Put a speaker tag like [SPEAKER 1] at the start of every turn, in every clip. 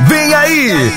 [SPEAKER 1] Vem aí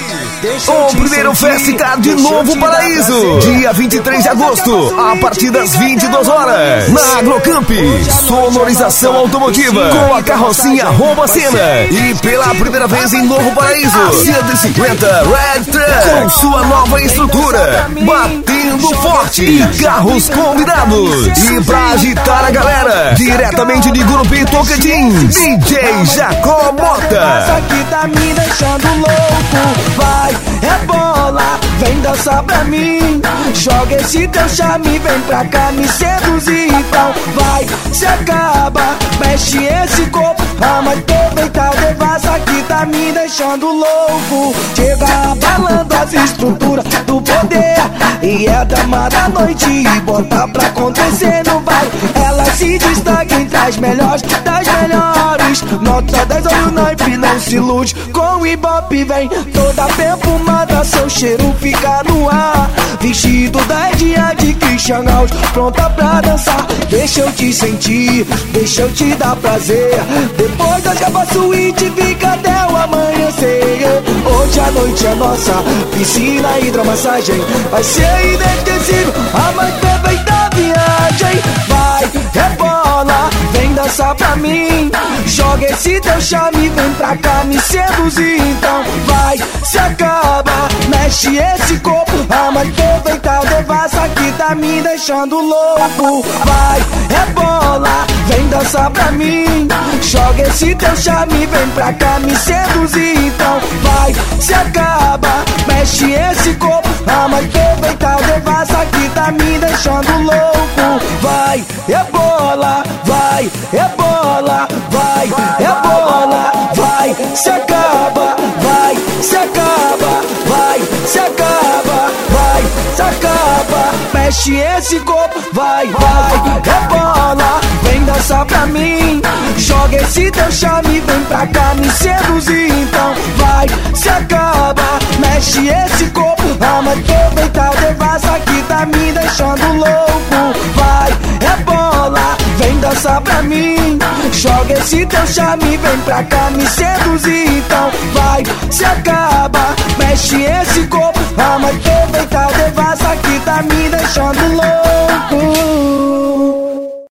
[SPEAKER 1] o primeiro Festival de Novo Paraíso, dia 23 de agosto, a partir das 22 horas, na Agrocamp. Sonorização automotiva com a carrocinha Rouba Cena. E pela primeira vez em Novo Paraíso, a 150 Red Truck com sua nova estrutura, batendo forte e carros combinados. E pra agitar a galera, diretamente de Gurupi, Tocantins, DJ Jacó Mota.
[SPEAKER 2] Essa aqui tá me deixando louco. Vai, rebola, vem dançar pra mim. Joga esse teu charme, vem pra cá me seduzir. Então vai, se acaba, mexe esse corpo. Ama aproveitar, devassa que tá me deixando louco. Chega abalando as estruturas do poder. E é a dama da noite e bota pra acontecer, não vai. Ela se destaca entre as melhores das melhores. Nota 10, olha o naipe, não se ilude. Com o Ibope vem toda perfumada, seu cheiro fica no ar. Vestido da dia de Christian House, pronta pra dançar. Deixa eu te sentir, deixa eu te dar prazer. Depois das capas suíte fica até o amanhecer. Hoje a noite é nossa, piscina, hidromassagem. Vai ser inesquecível, a mais perfeita viagem. Vai, rebola, vem dançar pra mim. Joga esse teu charme, vem pra cá me seduzir. Então vai, se acaba, mexe esse corpo. A mais perfeita devassa que tá me deixando louco. Vai, rebola, vem dançar pra mim. Joga esse teu charme, vem pra cá me seduzir. Então vai, se acaba, mexe esse corpo. A mais perfeita devassa que tá me deixando louco. Vai, rebola, vai, rebola, vai, rebola, vai, se acaba, vai, se acaba, vai, se acaba, vai, se acaba, mexe esse corpo, vai, vai, rebola, vem dançar pra mim. Joga esse teu charme, vem pra cá me seduzir. Então vai, se acaba, mexe esse corpo. Ama aproveitar, devassa que tá me deixando louco. Vai, rebola, vem dançar pra mim. Joga esse teu charme, vem pra cá me seduzir. Então vai, se acaba, mexe esse corpo. Ama aproveitar, devassa que tá me deixando louco.